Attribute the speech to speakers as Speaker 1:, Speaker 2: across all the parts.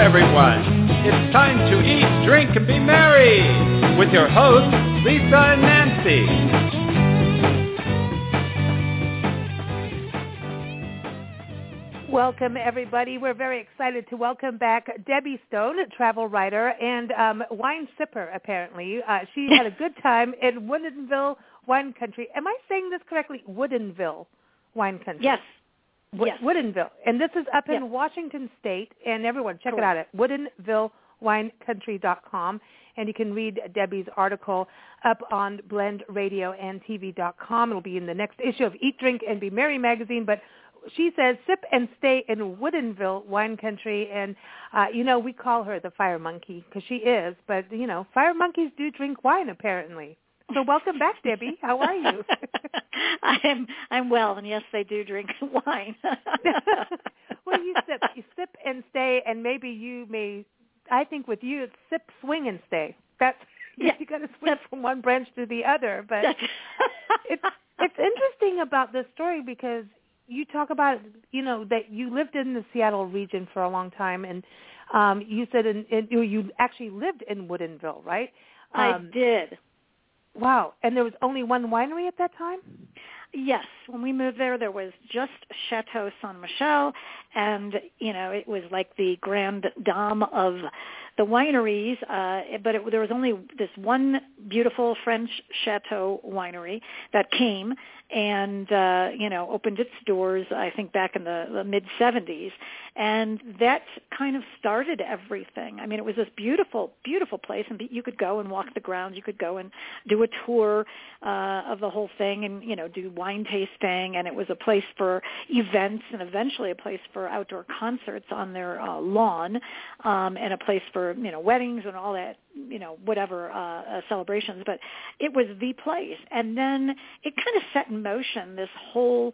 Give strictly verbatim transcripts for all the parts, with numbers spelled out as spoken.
Speaker 1: everyone. It's time to eat, drink, and be merry with your hosts, Lisa and Nancy.
Speaker 2: Welcome, everybody. We're very excited to welcome back Debbie Stone, a travel writer and um, wine sipper, apparently. Uh, she had a good time in Woodinville Wine Country. Am I saying this correctly? Woodinville Wine Country.
Speaker 3: Yes.
Speaker 2: W-
Speaker 3: yes.
Speaker 2: Woodinville. And this is up in
Speaker 3: yep.
Speaker 2: Washington State. And everyone, check
Speaker 3: Correct.
Speaker 2: it out at woodinville wine country dot com. And you can read Debbie's article up on blend radio and t v dot com. It'll be in the next issue of Eat, Drink, and Be Merry magazine. But she says, sip and stay in Woodinville Wine Country. And, uh, you know, we call her the fire monkey because she is. But, you know, fire monkeys do drink wine, apparently. So welcome back, Debbie. How are you?
Speaker 3: I'm I'm well, and yes, they do drink wine.
Speaker 2: Well, you sip, you sip and stay, and maybe you may. I think with you, it's sip, swing, and stay. That's yeah. You got to swing from one branch to the other. But it's it's interesting about this story because you talk about, you know, that you lived in the Seattle region for a long time, and um, you said in, in, you actually lived in Woodinville, right?
Speaker 3: Um, I did.
Speaker 2: Wow. And there was only one winery at that time?
Speaker 3: Yes. When we moved there, there was just Chateau Saint Michel, and, you know, it was like the grand dame of the wineries, uh, but it, there was only this one beautiful French chateau winery that came and, uh, you know, opened its doors, I think, back in the, the mid-seventies. And that kind of started everything. I mean, it was this beautiful, beautiful place, and you could go and walk the grounds. You could go and do a tour uh, of the whole thing and, you know, do wine tasting. And it was a place for events and eventually a place for outdoor concerts on their uh, lawn um, and a place for, you know, weddings and all that, you know, whatever uh, uh, celebrations. But it was the place. And then it kind of set in motion this whole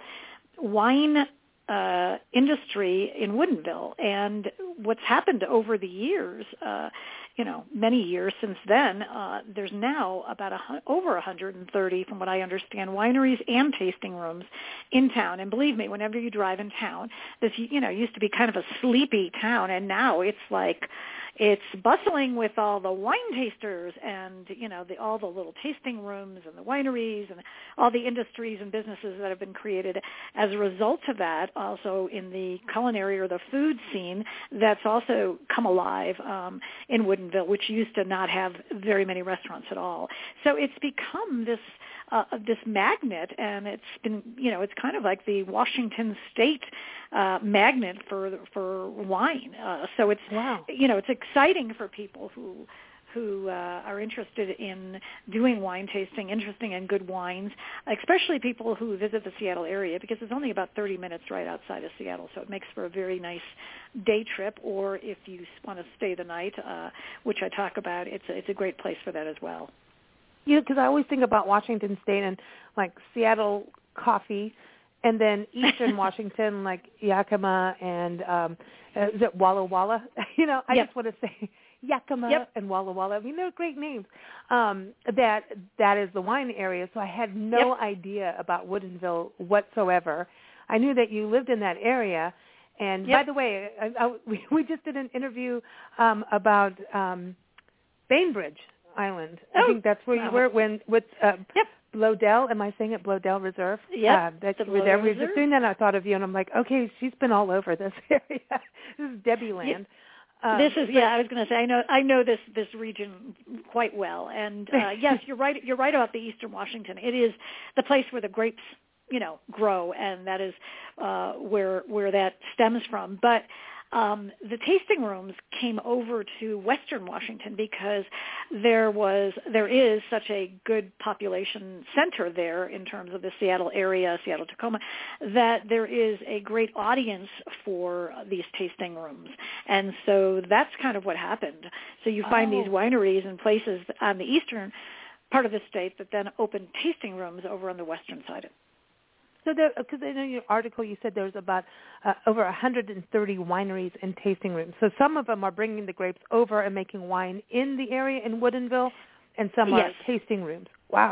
Speaker 3: wine uh, industry in Woodinville. And what's happened over the years, uh, you know, many years since then, uh, there's now about a, over one hundred thirty, from what I understand, wineries and tasting rooms in town. And believe me, whenever you drive in town, this, you know, used to be kind of a sleepy town, and now it's like, it's bustling with all the wine tasters and, you know, the, all the little tasting rooms and the wineries and all the industries and businesses that have been created as a result of that. Also in the culinary or the food scene, that's also come alive um, in Woodinville, which used to not have very many restaurants at all. So it's become this uh, this magnet, and it's been, you know, it's kind of like the Washington State uh, magnet for for wine. Uh, so it's,
Speaker 2: wow.
Speaker 3: you know, it's exciting for people who who uh, are interested in doing wine tasting, interesting in good wines, especially people who visit the Seattle area, because it's only about thirty minutes right outside of Seattle, so it makes for a very nice day trip. Or if you want to stay the night, uh, which I talk about, it's a, it's a great place for that as well.
Speaker 2: You know, because I always think about Washington State and, like, Seattle coffee, and then Eastern Washington, like Yakima and, um, uh, is it Walla Walla? You know, I
Speaker 3: yep.
Speaker 2: just want to say Yakima
Speaker 3: yep.
Speaker 2: and Walla Walla. I mean, they're great names. Um, that that is the wine area, so I had no
Speaker 3: yep.
Speaker 2: idea about Woodinville whatsoever. I knew that you lived in that area. And,
Speaker 3: yep.
Speaker 2: by the way, I, I, we, we just did an interview um, about um, Bainbridge Island.
Speaker 3: Oh,
Speaker 2: I think that's where you
Speaker 3: wow.
Speaker 2: were when with uh,
Speaker 3: yep.
Speaker 2: Blodell. Am I saying it? Blodell Reserve.
Speaker 3: Yeah,
Speaker 2: uh, that
Speaker 3: the
Speaker 2: you were there. We were
Speaker 3: Reserve.
Speaker 2: just doing that, and I thought of you, and I'm like, okay, she's been all over this area. This is Debbie Land.
Speaker 3: Yeah.
Speaker 2: Um,
Speaker 3: this is
Speaker 2: but,
Speaker 3: yeah. I was going to say I know I know this this region quite well, and uh, yes, you're right. You're right about the Eastern Washington. It is the place where the grapes, you know, grow, and that is uh, where where that stems from. But Um, the tasting rooms came over to Western Washington because there was, there is such a good population center there in terms of the Seattle area, Seattle, Tacoma, that there is a great audience for these tasting rooms. And so that's kind of what happened. So you find
Speaker 2: oh.
Speaker 3: these wineries and places on the eastern part of the state that then open tasting rooms over on the western side.
Speaker 2: So, because in your article you said there was about uh, over one hundred thirty wineries and tasting rooms. So some of them are bringing the grapes over and making wine in the area in Woodinville, and some
Speaker 3: yes.
Speaker 2: are tasting rooms. Wow.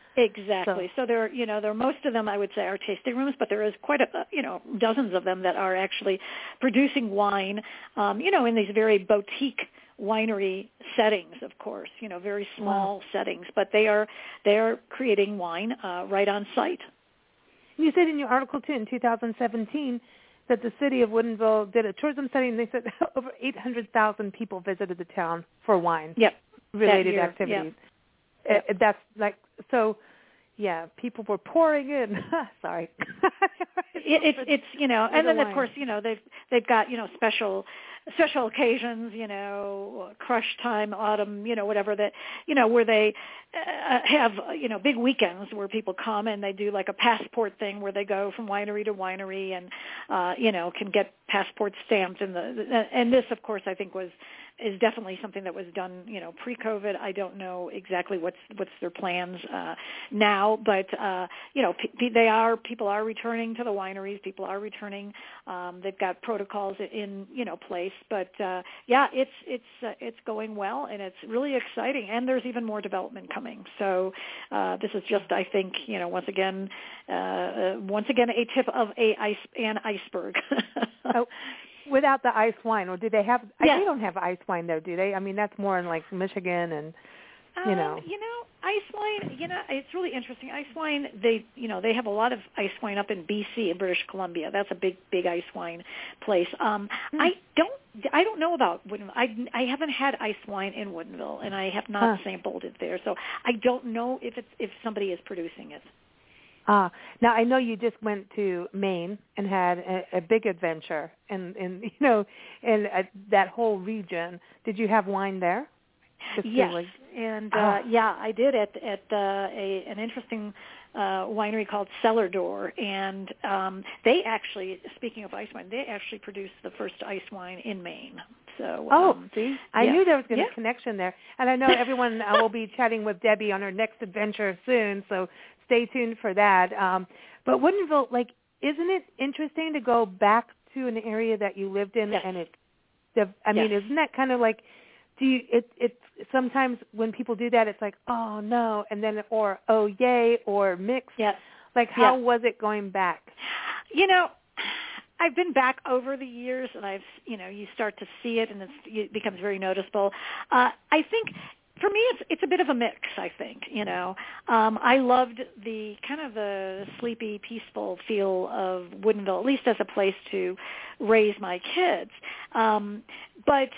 Speaker 3: Exactly. So, so there, you know, there are most of them I would say are tasting rooms, but there is quite a, you know, dozens of them that are actually producing wine, um, you know, in these very boutique winery settings, of course, you know, very small wow. settings, but they are they are creating wine uh, right on site.
Speaker 2: You said in your article too in two thousand seventeen that the city of Woodinville did a tourism study, and they said over eight hundred thousand people visited the town for wine
Speaker 3: yep.
Speaker 2: related
Speaker 3: that
Speaker 2: activities.
Speaker 3: Yep.
Speaker 2: Uh, that's like so. Yeah, people were pouring in. Sorry.
Speaker 3: it, it's it's you know, and then
Speaker 2: wine.
Speaker 3: of course you know they've they've got you know special special occasions, you know, crush time, autumn, you know, whatever that you know where they uh, have you know big weekends where people come and they do like a passport thing where they go from winery to winery and uh, you know can get passport stamped and the and this of course I think was. is definitely something that was done, you know, pre-COVID. I don't know exactly what's what's their plans uh, now, but uh, you know, p- they are people are returning to the wineries. People are returning. Um, they've got protocols in you know place, but uh, yeah, it's it's uh, it's going well, and it's really exciting. And there's even more development coming. So uh, this is just, I think, you know, once again, uh, uh, once again, a tip of a ice an iceberg.
Speaker 2: Oh. Without the ice wine, or do they have?
Speaker 3: Yes.
Speaker 2: They don't have ice wine though, do they? I mean, that's more in like Michigan and you know.
Speaker 3: Um, you know, ice wine. You know, it's really interesting. Ice wine. They, you know, they have a lot of ice wine up in B C, in British Columbia. That's a big, big ice wine place. Um, hmm. I don't. I don't know about Woodinville. I, I haven't had ice wine in Woodinville, and I have not huh. sampled it there. So I don't know if it's if somebody is producing it.
Speaker 2: Ah, now I know you just went to Maine and had a, a big adventure, and, and you know, in uh, that whole region. Did you have wine there? Just
Speaker 3: yes,
Speaker 2: like,
Speaker 3: and uh,
Speaker 2: oh.
Speaker 3: yeah, I did at at uh, a an interesting uh, winery called Cellar Door, and um, they actually, speaking of ice wine, they actually produced the first ice wine in Maine. So,
Speaker 2: oh,
Speaker 3: um,
Speaker 2: see, I
Speaker 3: yeah.
Speaker 2: knew there was going to
Speaker 3: yeah.
Speaker 2: be a connection there, and I know everyone uh, will be chatting with Debbie on her next adventure soon. So. Stay tuned for that. Um, but Woodinville, like, isn't it interesting to go back to an area that you lived in?
Speaker 3: Yes.
Speaker 2: And it, the, I mean,
Speaker 3: yes.
Speaker 2: isn't that kind of like, do you? It, it's sometimes when people do that, it's like, oh no, and then or oh yay or mixed.
Speaker 3: Yes.
Speaker 2: Like, how
Speaker 3: yes.
Speaker 2: was it going back?
Speaker 3: You know, I've been back over the years, and I've, you know, you start to see it, and it's, it becomes very noticeable. Uh, I think. For me, it's it's a bit of a mix, I think, you know. Um, I loved the kind of the sleepy, peaceful feel of Woodinville, at least as a place to raise my kids. Um, but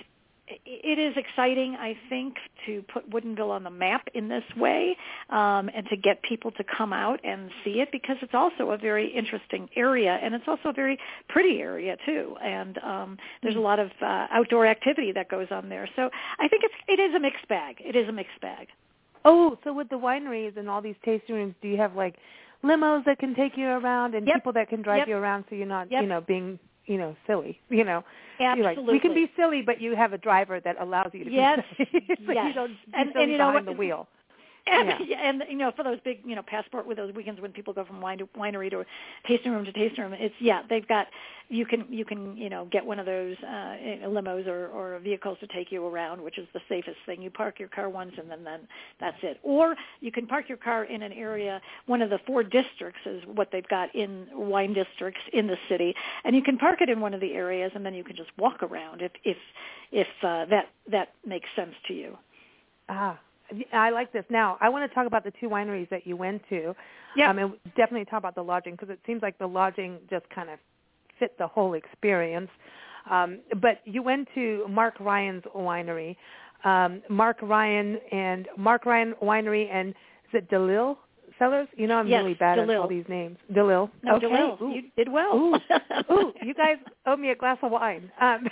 Speaker 3: it is exciting, I think, to put Woodinville on the map in this way um, and to get people to come out and see it because it's also a very interesting area and it's also a very pretty area too. And um, there's a lot of uh, outdoor activity that goes on there. So I think it's it is a mixed bag. It is a mixed bag.
Speaker 2: Oh, so with the wineries and all these tasting rooms, do you have like limos that can take you around and
Speaker 3: yep.
Speaker 2: people that can drive
Speaker 3: yep.
Speaker 2: you around so you're not,
Speaker 3: yep.
Speaker 2: you know, being you know, silly, you know.
Speaker 3: Absolutely.
Speaker 2: You're like, we can be silly, but you have a driver that allows you to
Speaker 3: yes.
Speaker 2: be silly. so
Speaker 3: yes.
Speaker 2: you don't be
Speaker 3: and,
Speaker 2: silly
Speaker 3: and you know
Speaker 2: behind
Speaker 3: what,
Speaker 2: the wheel.
Speaker 3: And,
Speaker 2: yeah.
Speaker 3: and, you know, for those big, you know, passport with those weekends when people go from wine to winery to tasting room to tasting room, it's, yeah, they've got, you can, you can, you know, get one of those uh, limos or, or vehicles to take you around, which is the safest thing. You park your car once and then, then that's it. Or you can park your car in an area, one of the four districts is what they've got in wine districts in the city, and you can park it in one of the areas and then you can just walk around if, if, if uh, that, that makes sense to you.
Speaker 2: Ah. I like this. Now, I want to talk about the two wineries that you went to.
Speaker 3: Yeah.
Speaker 2: Um, and definitely talk about the lodging because it seems like the lodging just kind of fit the whole experience. Um, but you went to Mark Ryan's winery. Um, Mark Ryan and Mark Ryan Winery and is it DeLille Cellars? You know I'm
Speaker 3: yes,
Speaker 2: really bad
Speaker 3: DeLille.
Speaker 2: at all these names. DeLille.
Speaker 3: No,
Speaker 2: okay.
Speaker 3: DeLille.
Speaker 2: Ooh.
Speaker 3: You did well.
Speaker 2: Ooh. Ooh, you guys owe me a glass of wine. Um,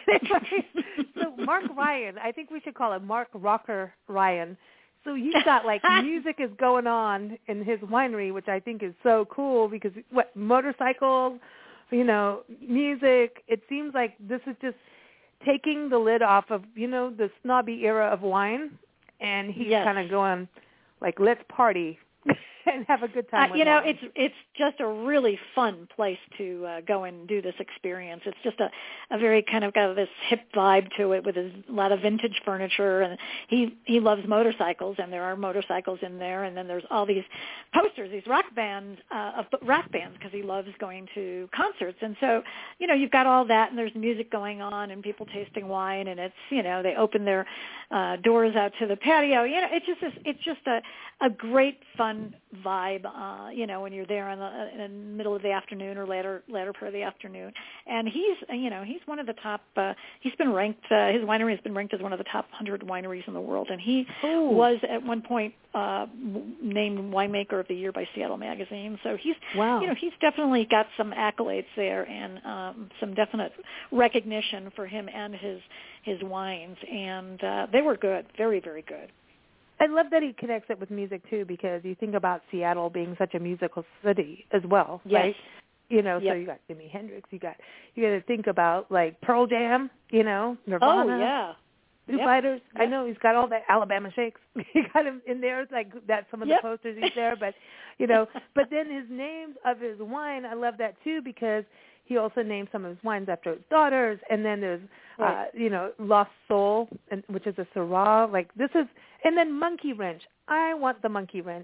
Speaker 2: so Mark Ryan, I think we should call him Mark Rocker Ryan. So he's got like music is going on in his winery, which I think is so cool because what motorcycles, you know, music. It seems like this is just taking the lid off of, you know, the snobby era of wine, and he's
Speaker 3: yes.
Speaker 2: kind of going like, let's party. and have a good time.
Speaker 3: Uh,
Speaker 2: with
Speaker 3: you know,
Speaker 2: wine.
Speaker 3: it's it's just a really fun place to uh, go and do this experience. It's just a, a very kind of got this hip vibe to it with a lot of vintage furniture, and he he loves motorcycles, and there are motorcycles in there, and then there's all these posters, these rock bands, uh, of rock bands, because he loves going to concerts, and so you know you've got all that, and there's music going on, and people tasting wine, and it's you know they open their uh, doors out to the patio. You know, it's just this, it's just a a great fun vibe, uh, you know, when you're there in the, in the middle of the afternoon or later later part of the afternoon. And he's, you know, he's one of the top. Uh, he's been ranked. Uh, his winery has been ranked as one of the top one hundred wineries in the world. And he
Speaker 2: Ooh.
Speaker 3: was at one point uh, named Winemaker of the Year by Seattle Magazine. So he's,
Speaker 2: wow.
Speaker 3: you know, he's definitely got some accolades there and um, some definite recognition for him and his his wines. And uh, they were good, very very good.
Speaker 2: I love that he connects it with music too, because you think about Seattle being such a musical city as well,
Speaker 3: yes.
Speaker 2: right? You know,
Speaker 3: yep.
Speaker 2: so you got Jimi Hendrix, you got you got to think about like Pearl Jam, you know, Nirvana,
Speaker 3: oh yeah,
Speaker 2: Foo
Speaker 3: yep.
Speaker 2: Fighters.
Speaker 3: Yep.
Speaker 2: I know he's got all that Alabama Shakes. He got him in there, like that. Some of
Speaker 3: yep.
Speaker 2: the posters he's there, but you know, but then his names of his wine, I love that too, because he also named some of his wines after his daughters, and then there's,
Speaker 3: right.
Speaker 2: uh, you know, Lost Soul, and, which is a Syrah. Like this is, and then Monkey Wrench. I want the Monkey Wrench.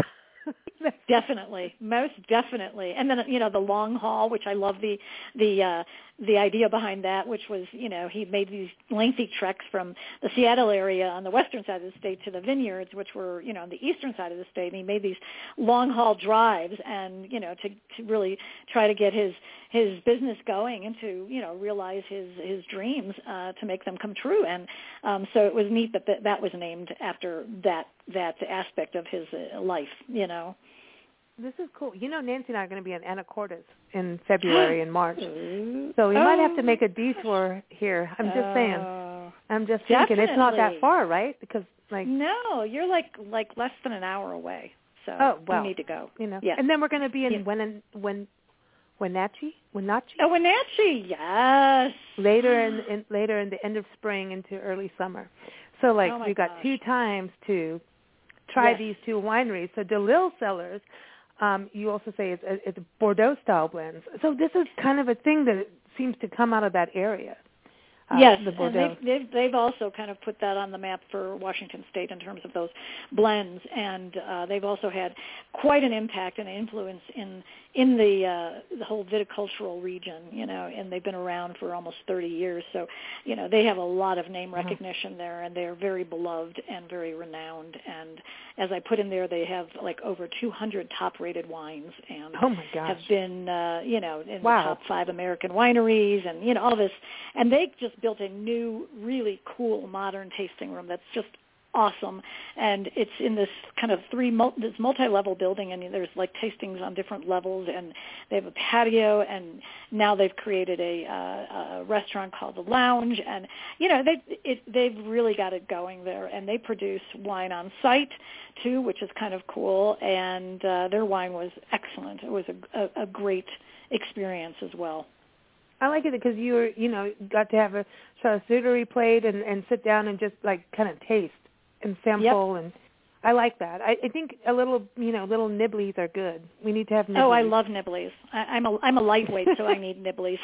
Speaker 3: Definitely, most definitely. And then you know the long haul, which I love the the uh, the idea behind that, which was you know he made these lengthy treks from the Seattle area on the western side of the state to the vineyards, which were you know on the eastern side of the state. And he made these long haul drives, and you know to to really try to get his his business going and to you know realize his his dreams uh, to make them come true. And um, so it was neat that th- that was named after that that aspect of his uh, life. You know.
Speaker 2: This is cool. You know, Nancy and I are going to be in Anacortes in February and March, so we oh. might have to make a detour here. I'm just saying.
Speaker 3: Uh,
Speaker 2: I'm just thinking
Speaker 3: definitely.
Speaker 2: It's not that far, right? Because like
Speaker 3: no, you're like like less than an hour away. So
Speaker 2: oh, well,
Speaker 3: you need to go.
Speaker 2: You know,
Speaker 3: yeah.
Speaker 2: And then we're going to be in
Speaker 3: yeah.
Speaker 2: when when Wenatchee, Wenatchee.
Speaker 3: Oh, Wenatchee, yes.
Speaker 2: Later in, in later in the end of spring into early summer. So like
Speaker 3: oh
Speaker 2: we got
Speaker 3: gosh.
Speaker 2: two times to try
Speaker 3: yes.
Speaker 2: these two wineries. So DeLille Cellars. Um, you also say it's, it's Bordeaux-style blends. So this is kind of a thing that seems to come out of that area. Uh,
Speaker 3: yes,
Speaker 2: the
Speaker 3: and they've, they've, they've also kind of put that on the map for Washington State in terms of those blends, and uh, they've also had quite an impact and influence in in the uh, the whole viticultural region, you know, and they've been around for almost thirty years. So, you know, they have a lot of name recognition mm-hmm. there, and they're very beloved and very renowned. And as I put in there, they have like over two hundred top-rated wines, and
Speaker 2: oh my gosh.
Speaker 3: have been, uh, you know, in
Speaker 2: wow.
Speaker 3: the top five American wineries, and you know all this. And they just built a new, really cool, modern tasting room that's just awesome, and it's in this kind of three this multi-level building, and there's like tastings on different levels, and they have a patio, and now they've created a, uh, a restaurant called the Lounge, and you know they it, they've really got it going there, and they produce wine on site too, which is kind of cool, and uh, their wine was excellent. It was a, a, a great experience as well.
Speaker 2: I like it because you were, you know, got to have a charcuterie plate and, and sit down and just like kind of taste and sample,
Speaker 3: yep.
Speaker 2: and I like that. I, I think a little, you know, little nibblies are good. We need to have nibblies.
Speaker 3: Oh, I love nibblies. I, I'm a I'm a lightweight, so I need nibblies.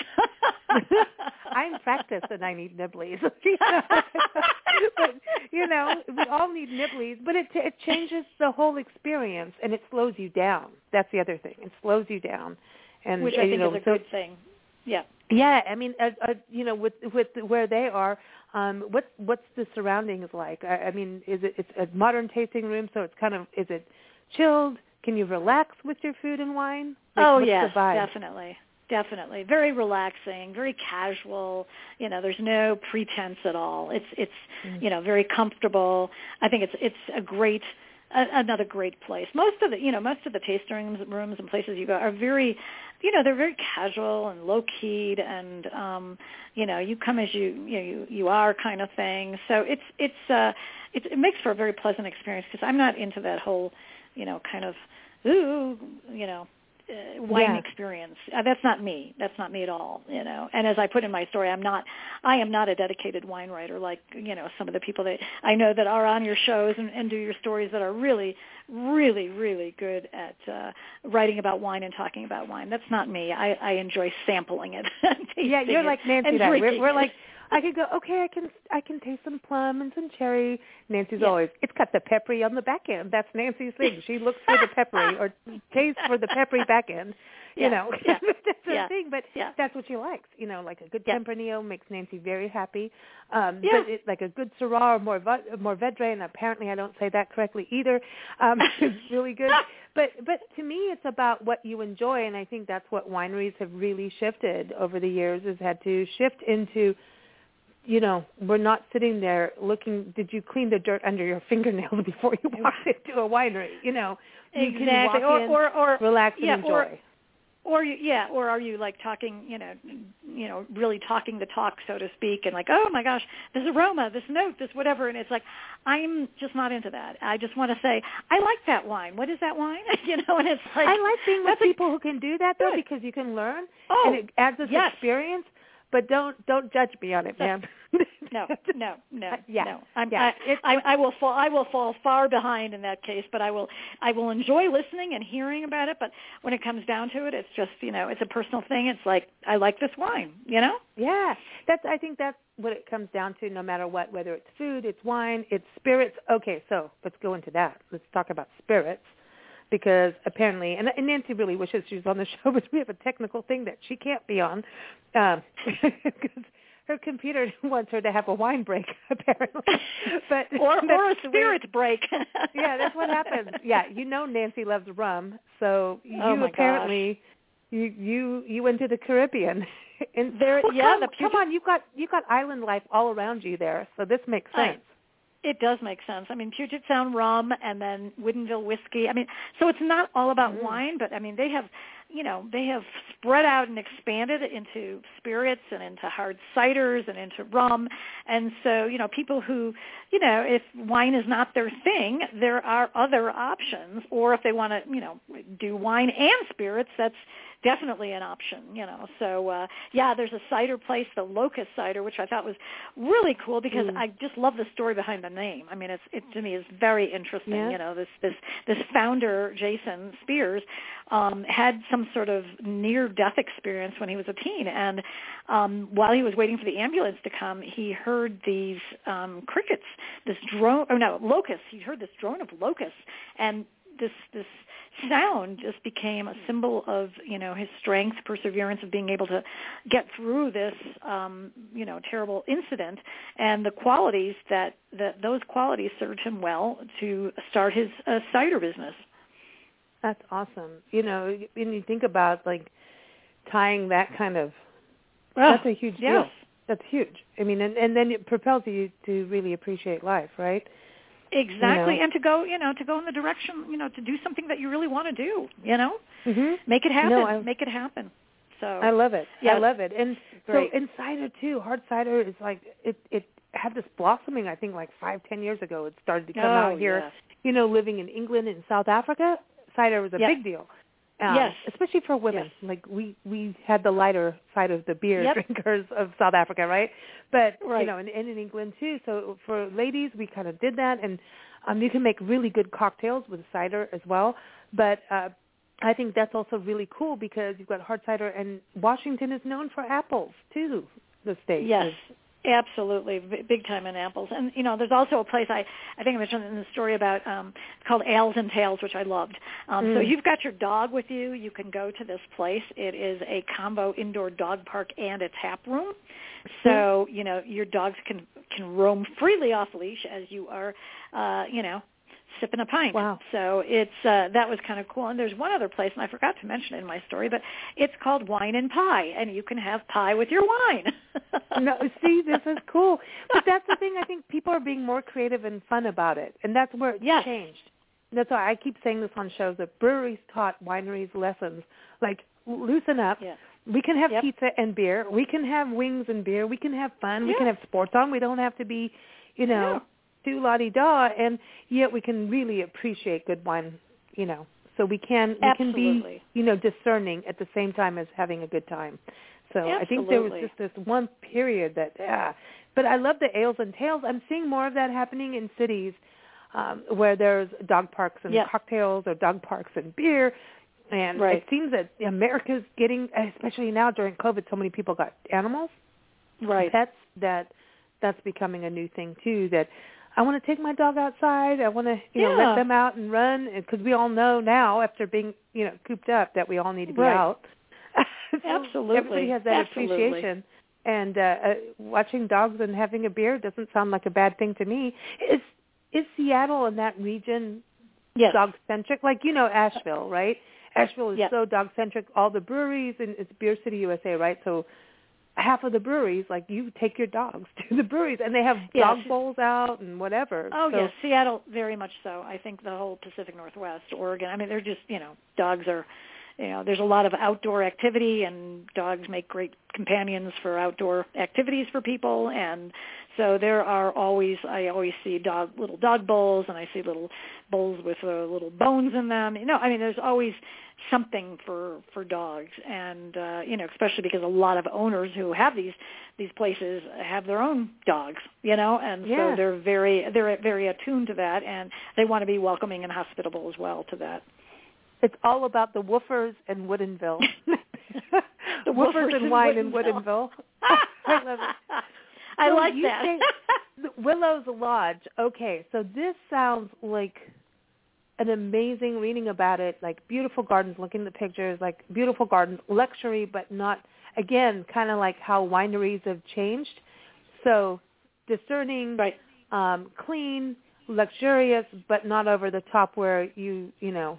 Speaker 2: I'm practiced and I need nibblies. But, you know, we all need nibblies, but it it changes the whole experience and it slows you down. That's the other thing. It slows you down, and
Speaker 3: which I think
Speaker 2: you know,
Speaker 3: is a
Speaker 2: so,
Speaker 3: good thing. Yeah.
Speaker 2: Yeah, I mean, uh, uh, you know, with with where they are, um, what what's the surroundings like? I, I mean, is it it's a modern tasting room, so it's kind of is it chilled? Can you relax with your food and wine? Like,
Speaker 3: oh
Speaker 2: what's
Speaker 3: yes,
Speaker 2: the vibe?
Speaker 3: definitely, definitely. Very relaxing, very casual. You know, there's no pretense at all. It's it's mm. you know very comfortable. I think it's it's a great. Another great place. Most of the, you know, most of the tasting rooms and places you go are very, you know, they're very casual and low keyed, and um, you know, you come as you, you know, you, you are kind of thing. So it's it's uh, it, it makes for a very pleasant experience because I'm not into that whole, you know, kind of, ooh, you know, uh, wine
Speaker 2: yeah.
Speaker 3: experience. Uh, that's not me. That's not me at all, you know. And as I put in my story, I'm not, I am not a dedicated wine writer like, you know, some of the people that I know that are on your shows and, and do your stories that are really, really, really good at uh, writing about wine and talking about wine. That's not me. I, I enjoy sampling it.
Speaker 2: Yeah, you're
Speaker 3: it
Speaker 2: like Nancy. That we're, we're like, I could go, okay, I can I can taste some plum and some cherry. Nancy's
Speaker 3: yeah.
Speaker 2: always, it's got the peppery on the back end. That's Nancy's thing. She looks for the peppery or tastes for the peppery back end. You
Speaker 3: yeah.
Speaker 2: know,
Speaker 3: yeah.
Speaker 2: that's her
Speaker 3: yeah.
Speaker 2: thing, but
Speaker 3: yeah.
Speaker 2: that's what she likes. You know, like a good
Speaker 3: yeah.
Speaker 2: Tempranillo makes Nancy very happy. Um,
Speaker 3: yeah.
Speaker 2: But it, like a good Syrah or Morve- Mourvedre, and apparently I don't say that correctly either, um, is really good. But but to me, it's about what you enjoy, and I think that's what wineries have really shifted over the years, has had to shift into, you know, we're not sitting there looking, did you clean the dirt under your fingernails before you walked into a winery? You know, you
Speaker 3: exactly.
Speaker 2: can walk
Speaker 3: or,
Speaker 2: in,
Speaker 3: or, or,
Speaker 2: relax,
Speaker 3: yeah,
Speaker 2: and enjoy.
Speaker 3: Or, Or you, yeah, or are you like talking, you know, you know, really talking the talk, so to speak, and like, oh my gosh, this aroma, this note, this whatever, and it's like, I'm just not into that. I just want to say, I like that wine. What is that wine? you know, and it's like,
Speaker 2: I like being with
Speaker 3: a,
Speaker 2: people who can do that though,
Speaker 3: good.
Speaker 2: because you can learn,
Speaker 3: oh,
Speaker 2: and it adds this
Speaker 3: yes.
Speaker 2: experience. But don't don't judge me on it, ma'am.
Speaker 3: No, no, no,
Speaker 2: yeah,
Speaker 3: no. I'm,
Speaker 2: yeah.
Speaker 3: I, I, I will fall. I will fall far behind in that case. But I will. I will enjoy listening and hearing about it. But when it comes down to it, it's just, you know, it's a personal thing. It's like, I like this wine. You know.
Speaker 2: Yeah, that's. I think that's what it comes down to. No matter what, whether it's food, it's wine, it's spirits. Okay, so let's go into that. Let's talk about spirits. Because apparently, and, and Nancy really wishes she was on the show, but we have a technical thing that she can't be on, um, because her computer wants her to have a wine break, apparently. But
Speaker 3: or or a spirits break.
Speaker 2: Yeah, that's what happens. Yeah, you know Nancy loves rum, so you
Speaker 3: oh
Speaker 2: apparently
Speaker 3: gosh.
Speaker 2: you you you went to the Caribbean. And
Speaker 3: there,
Speaker 2: well,
Speaker 3: yeah,
Speaker 2: come,
Speaker 3: the
Speaker 2: Puget- come on, you've got you've got island life all around you there, so this makes sense.
Speaker 3: I, It does make sense. I mean, Puget Sound rum and then Woodinville whiskey. I mean, so it's not all about mm. wine, but I mean, they have, you know, they have spread out and expanded into spirits and into hard ciders and into rum. And so, you know, people who, you know, if wine is not their thing, there are other options. Or if they want to, you know, do wine and spirits, that's definitely an option, you know. So, uh, yeah, there's a cider place, the Locust Cider, which I thought was really cool because mm. I just love the story behind the name. I mean, it's, it to me is very interesting.
Speaker 2: Yeah.
Speaker 3: You know, this, this, this founder, Jason Spears, um, had some sort of near-death experience when he was a teen. And um, while he was waiting for the ambulance to come, he heard these um, crickets, this drone, oh no, locusts. He heard this drone of locusts. And this this sound just became a symbol of, you know, his strength, perseverance, of being able to get through this, um, you know, terrible incident, and the qualities that, that those qualities served him well to start his uh, cider business.
Speaker 2: That's awesome. You know, when you think about, like, tying that kind of,
Speaker 3: well,
Speaker 2: that's a huge
Speaker 3: yes.
Speaker 2: deal. That's huge. I mean, and, and then it propels you to really appreciate life, right?
Speaker 3: Exactly,
Speaker 2: you know?
Speaker 3: and to go, you know, to go in the direction, you know, to do something that you really want to do, you know,
Speaker 2: mm-hmm.
Speaker 3: make it happen,
Speaker 2: no, I,
Speaker 3: make it happen. So
Speaker 2: I love it.
Speaker 3: Yeah,
Speaker 2: I love it. And
Speaker 3: great.
Speaker 2: so in cider too, hard cider is like it. It had this blossoming. I think like five, ten years ago, it started to come
Speaker 3: oh,
Speaker 2: out here.
Speaker 3: Yes.
Speaker 2: You know, living in England and South Africa, cider was a
Speaker 3: yep.
Speaker 2: big deal. Um,
Speaker 3: yes,
Speaker 2: especially for women.
Speaker 3: Yes.
Speaker 2: Like we we had the lighter side of the beer
Speaker 3: yep.
Speaker 2: drinkers of South Africa, right? But
Speaker 3: right.
Speaker 2: you know, and, and in England too. So for ladies, we kind of did that, and um, you can make really good cocktails with cider as well. But uh, I think that's also really cool because you've got hard cider, and Washington is known for apples too. The state.
Speaker 3: Yes.
Speaker 2: Is.
Speaker 3: Absolutely, big time in apples. And, you know, there's also a place, I, I think I mentioned in the story about, um, it's called Ales and Tales, which I loved. Um, mm. So you've got your dog with you. You can go to this place. It is a combo indoor dog park and a tap room. So, you know, your dogs can, can roam freely off leash as you are, uh, you know, sipping a pint.
Speaker 2: Wow.
Speaker 3: So it's uh, that was kind of cool. And there's one other place, and I forgot to mention it in my story, but it's called Wine and Pie, and you can have pie with your wine.
Speaker 2: No, see, this is cool. But that's the thing. I think people are being more creative and fun about it, and that's where it's
Speaker 3: yes.
Speaker 2: changed. That's why I keep saying this on shows, that breweries taught wineries lessons, like loosen up.
Speaker 3: Yeah.
Speaker 2: We can have
Speaker 3: yep.
Speaker 2: pizza and beer. We can have wings and beer. We can have fun.
Speaker 3: Yeah.
Speaker 2: We can have sports on. We don't have to be, you know, yeah. do la-di-da, and yet we can really appreciate good wine, you know. So So we can we
Speaker 3: Absolutely.
Speaker 2: can be, you know, discerning at the same time as having a good time. So
Speaker 3: Absolutely.
Speaker 2: I think there was just this one period that, yeah. But I love the ales and tales. I'm seeing more of that happening in cities um, where there's dog parks and
Speaker 3: yep.
Speaker 2: cocktails or dog parks and beer. And
Speaker 3: right.
Speaker 2: it seems that America's getting, especially now during COVID, so many people got animals,
Speaker 3: right.
Speaker 2: pets, that that's becoming a new thing too, that I want to take my dog outside. I want to, you
Speaker 3: yeah.
Speaker 2: know, let them out and run, because we all know now, after being, you know, cooped up, that we all need to be
Speaker 3: right.
Speaker 2: out. So
Speaker 3: Absolutely.
Speaker 2: everybody has that
Speaker 3: Absolutely.
Speaker 2: appreciation. And uh, uh, watching dogs and having a beer doesn't sound like a bad thing to me. Is is Seattle and that region
Speaker 3: yes.
Speaker 2: dog-centric? Like, you know, Asheville, right? Asheville is
Speaker 3: yes.
Speaker 2: so dog-centric. All the breweries, and it's Beer City, U S A, right? So half of the breweries, like, you take your dogs to the breweries, and they have
Speaker 3: yes.
Speaker 2: dog bowls out and whatever.
Speaker 3: Oh,
Speaker 2: so,
Speaker 3: yes, Seattle, very much so. I think the whole Pacific Northwest, Oregon, I mean, they're just, you know, dogs are, you know, there's a lot of outdoor activity, and dogs make great companions for outdoor activities for people, and so there are always, I always see dog, little dog bowls, and I see little bowls with uh, little bones in them. You know, I mean, there's always something for for dogs, and uh, you know, especially because a lot of owners who have these these places have their own dogs, you know, and
Speaker 2: yeah.
Speaker 3: so they're very they're very attuned to that, and they want to be welcoming and hospitable as well to that.
Speaker 2: It's all about the woofers and Woodinville.
Speaker 3: the
Speaker 2: woofers,
Speaker 3: woofers
Speaker 2: and
Speaker 3: in
Speaker 2: wine
Speaker 3: Woodinville.
Speaker 2: in Woodinville. I love it.
Speaker 3: I
Speaker 2: so
Speaker 3: like
Speaker 2: you
Speaker 3: that.
Speaker 2: say Willow's Lodge. Okay, so this sounds like an amazing reading about it, like beautiful gardens, looking at the pictures, like beautiful gardens, luxury, but not, again, kind of like how wineries have changed. So discerning,
Speaker 3: right.
Speaker 2: um, clean, luxurious, but not over the top where you, you know,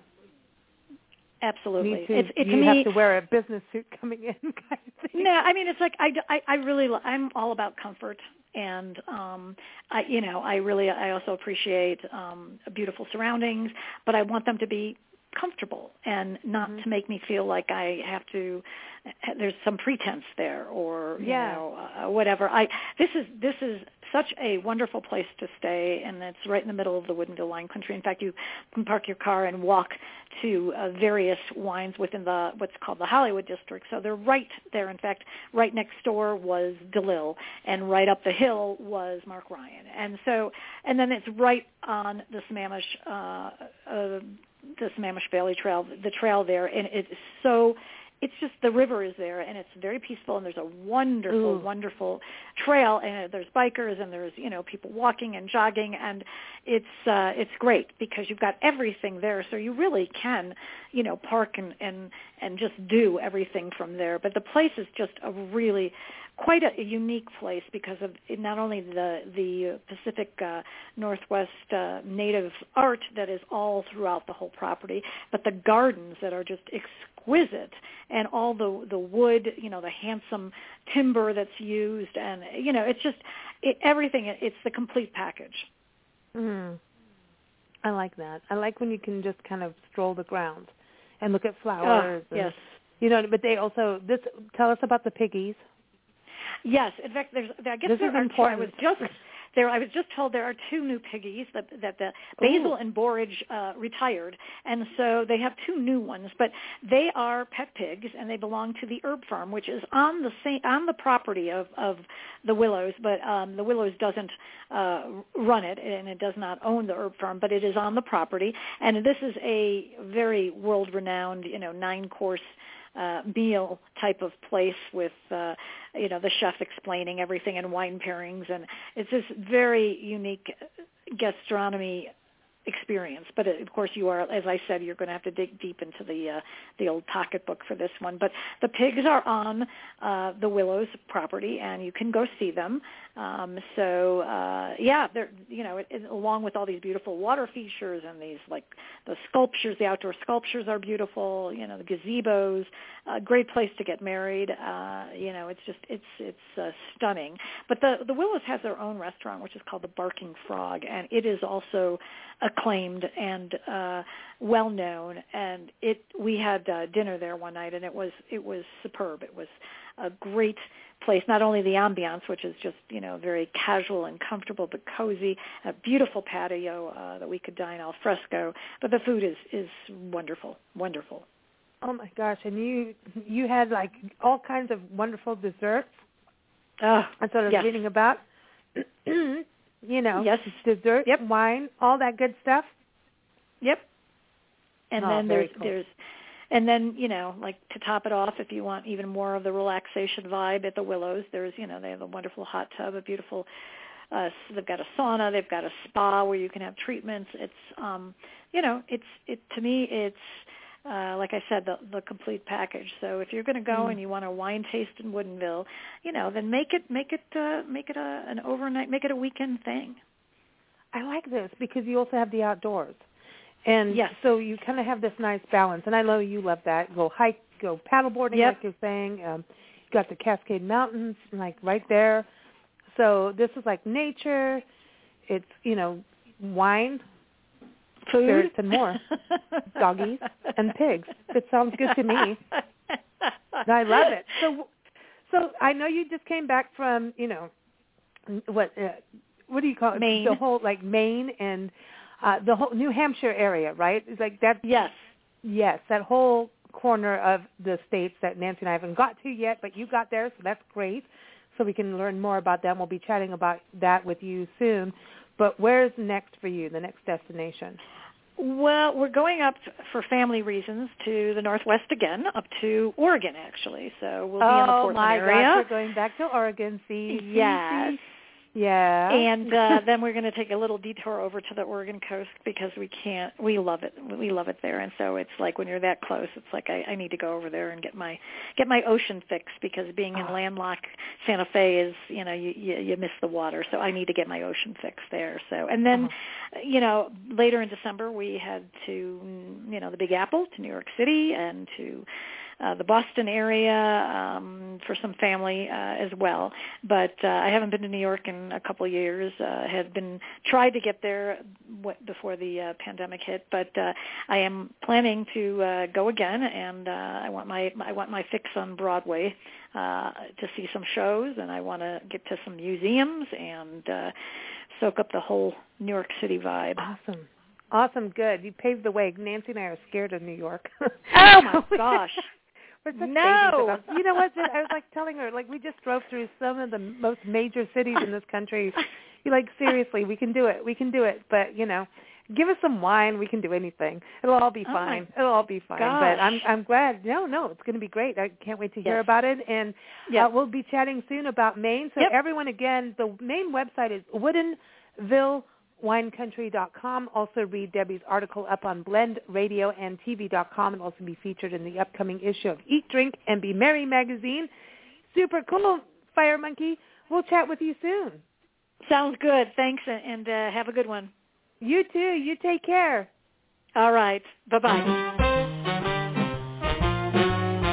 Speaker 3: absolutely.
Speaker 2: need to,
Speaker 3: it's, it's
Speaker 2: you
Speaker 3: me,
Speaker 2: have to wear a business suit coming in kind of thing.
Speaker 3: No, I mean, it's like I, I, I really, I'm all about comfort. And, um, I, you know, I really, I also appreciate um, beautiful surroundings, but I want them to be comfortable and not
Speaker 2: mm-hmm.
Speaker 3: to make me feel like I have to, there's some pretense there or, you
Speaker 2: yeah.
Speaker 3: know, uh, whatever. I, this is, this is such a wonderful place to stay, and it's right in the middle of the Woodinville wine country. In fact, you can park your car and walk to uh, various wines within the, what's called the Hollywood district. So they're right there. In fact, right next door was DeLille, and right up the hill was Mark Ryan. And so, and then it's right on the Sammamish, uh, uh, the Sammamish Valley Trail, the trail there, and it's so, it's just, the river is there, and it's very peaceful, and there's a wonderful,
Speaker 2: Ooh. wonderful
Speaker 3: trail, and there's bikers, and there's, you know, people walking and jogging, and it's uh, it's great because you've got everything there, so you really can, you know, park and, and, and just do everything from there. But the place is just a really quite a, a unique place because of not only the the Pacific uh, Northwest uh, native art that is all throughout the whole property, but the gardens that are just exquisite, and all the the wood, you know, the handsome timber that's used, and you know, it's just it, everything. It's the complete package.
Speaker 2: Mm. I like that. I like when you can just kind of stroll the grounds and look at flowers.
Speaker 3: Oh,
Speaker 2: and,
Speaker 3: yes.
Speaker 2: You know, but they also this. Tell us about the piggies.
Speaker 3: Yes, in fact, there's. I guess
Speaker 2: this
Speaker 3: there
Speaker 2: is
Speaker 3: are
Speaker 2: important.
Speaker 3: Two, I was just there. I was just told there are two new piggies that that the Basil
Speaker 2: Ooh.
Speaker 3: and Borage uh, retired, and so they have two new ones. But they are pet pigs, and they belong to the Herb Farm, which is on the same on the property of, of the Willows. But um, the Willows doesn't uh, run it, and it does not own the Herb Farm, but it is on the property. And this is a very world-renowned, you know, nine-course Uh, meal type of place with, uh, you know, the chef explaining everything and wine pairings. And it's this very unique gastronomy experience. But of course you are, as I said, you're going to have to dig deep into the uh, the old pocketbook for this one. But the pigs are on uh, the Willows property, and you can go see them. Um, so uh, yeah, they're, you know, it, it, along with all these beautiful water features and these, like, the sculptures, the outdoor sculptures are beautiful. You know, the gazebos, a great place to get married. Uh, you know, it's just it's it's uh, stunning. But the the Willows has their own restaurant, which is called the Barking Frog, and it is also a acclaimed and uh, well known. And it we had uh, dinner there one night, and it was it was superb. It was a great place. Not only the ambiance, which is just you know very casual and comfortable but cozy, a beautiful patio uh, that we could dine al fresco, but the food is is wonderful, wonderful.
Speaker 2: Oh my gosh! And you you had like all kinds of wonderful desserts.
Speaker 3: Oh,
Speaker 2: that's what I was
Speaker 3: yes.
Speaker 2: reading about. You know,
Speaker 3: yes,
Speaker 2: dessert,
Speaker 3: yep,
Speaker 2: wine, all that good stuff.
Speaker 3: Yep. And
Speaker 2: oh,
Speaker 3: then there's
Speaker 2: cool.
Speaker 3: there's, and then you know, like to top it off, if you want even more of the relaxation vibe at the Willows, there's you know they have a wonderful hot tub, a beautiful. Uh, they've got a sauna, they've got a spa where you can have treatments. It's um, you know, it's it to me it's. Uh, like I said, the, the complete package. So if you're going to go
Speaker 2: mm.
Speaker 3: and you want a wine taste in Woodinville, you know, then make it make it uh, make it a, an overnight, make it a weekend thing.
Speaker 2: I like this because you also have the outdoors, and
Speaker 3: yes.
Speaker 2: so you kind of have this nice balance. And I know you love that. Go hike, go paddleboarding,
Speaker 3: yep.
Speaker 2: like you're saying. Um, you got the Cascade Mountains, like right there. So this is like nature. It's you know wine.
Speaker 3: Food,
Speaker 2: spirits, and more. Doggies and pigs. It sounds good to me. I love it. So, so I know you just came back from, you know, what uh, what do you call it?
Speaker 3: Maine.
Speaker 2: The whole like Maine and uh, the whole New Hampshire area, right? It's like that.
Speaker 3: Yes.
Speaker 2: Yes, that whole corner of the states that Nancy and I haven't got to yet, but you got there, so that's great. So we can learn more about that. We'll be chatting about that with you soon. But where's next for you, the next destination?
Speaker 3: Well, we're going up for family reasons to the Northwest again, up to Oregon, actually. So we'll be
Speaker 2: oh
Speaker 3: in the Portland
Speaker 2: my
Speaker 3: area.
Speaker 2: gosh, we're going back to Oregon. See,
Speaker 3: yes.
Speaker 2: See, see. Yeah.
Speaker 3: And uh, then we're going to take a little detour over to the Oregon coast because we can't, we love it. We love it there. And so it's like when you're that close, it's like I, I need to go over there and get my get my ocean fix because being in
Speaker 2: oh.
Speaker 3: landlocked Santa Fe is, you know, you, you, you miss the water. So I need to get my ocean fix there. So, and then, oh. you know, later in December we head to, you know, the Big Apple, to New York City and to Uh, the Boston area um, for some family uh, as well, but uh, I haven't been to New York in a couple of years. Uh, had been tried to get there w- before the uh, pandemic hit, but uh, I am planning to uh, go again, and uh, I want my I want my fix on Broadway uh, to see some shows, and I want to get to some museums and uh, soak up the whole New York City vibe.
Speaker 2: Awesome. Awesome, good. You paved the way. Nancy and I are scared of New York.
Speaker 3: Oh my gosh.
Speaker 2: We're such
Speaker 3: no.
Speaker 2: babies about, you know what? I was like telling her, like we just drove through some of the most major cities in this country. You're like, seriously, we can do it. We can do it. But, you know, give us some wine. We can do anything. It'll all be fine.
Speaker 3: Oh
Speaker 2: It'll all be fine.
Speaker 3: gosh.
Speaker 2: But I'm I'm glad. No, no, it's going to be great. I can't wait to hear
Speaker 3: yes.
Speaker 2: about it. And
Speaker 3: yep.
Speaker 2: uh, we'll be chatting soon about Maine. So
Speaker 3: yep.
Speaker 2: everyone, again, the main website is Woodinville wine country dot com. Also read Debbie's article up on blend radio and T V dot com and also be featured in the upcoming issue of Eat, Drink, and Be Merry magazine. Super cool, Fire Monkey. We'll chat with you soon.
Speaker 3: Sounds good. Thanks, and uh, have a good one.
Speaker 2: You too. You take care.
Speaker 3: All right. Bye-bye.